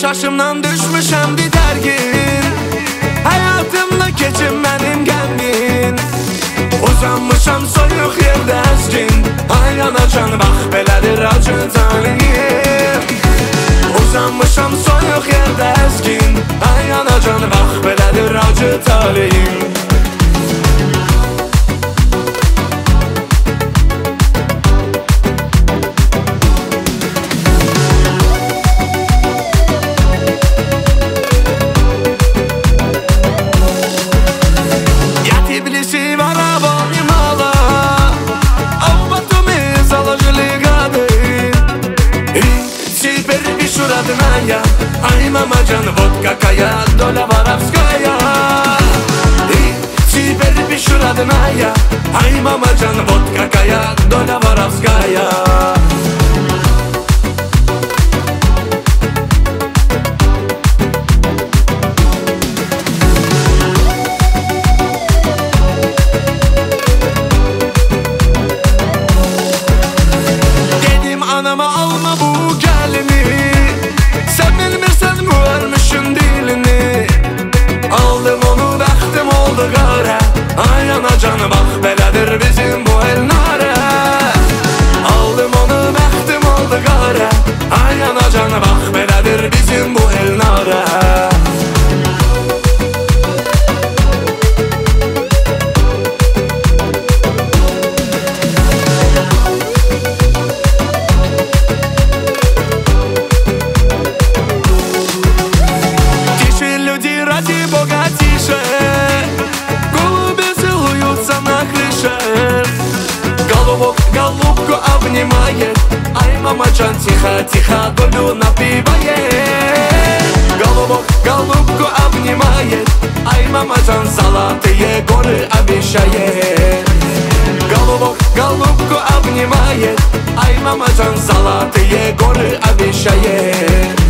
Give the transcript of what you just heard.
Şaşımdan düşmüşəm didərgin, həyatımda keçim mənim qəmgin. Uzanmışam soyuq yerdə əzgin, ay anacan bax belədir acı talihim. Uzanmışam soyuq yerdə əzgin, ay anacan bax belədir acı talihim. Ай, мамаджан, вот какая доля воровская. И теперь пишу, родная. Ай, мамаджан, вот какая доля воровская. Dedim anama alma bu gəlini, sen bilmirsən müərmişin dilini. Aldım onu bəxtim oldu qara, ay anacan bax belədir bizim bu elnara. Aldım onu bəxtim oldu qara, ay anacan bax belədir bizim bu elnara. Ради Бога тише, голуби целуются на крыше. Голубок голубку обнимает, ай, мамаджан, тихо-тихо долю напивает. Голубок голубку обнимает, ай, мамаджан, золотые горы обещает. Голубок голубку обнимает, ай, мамаджан, золотые горы обещает.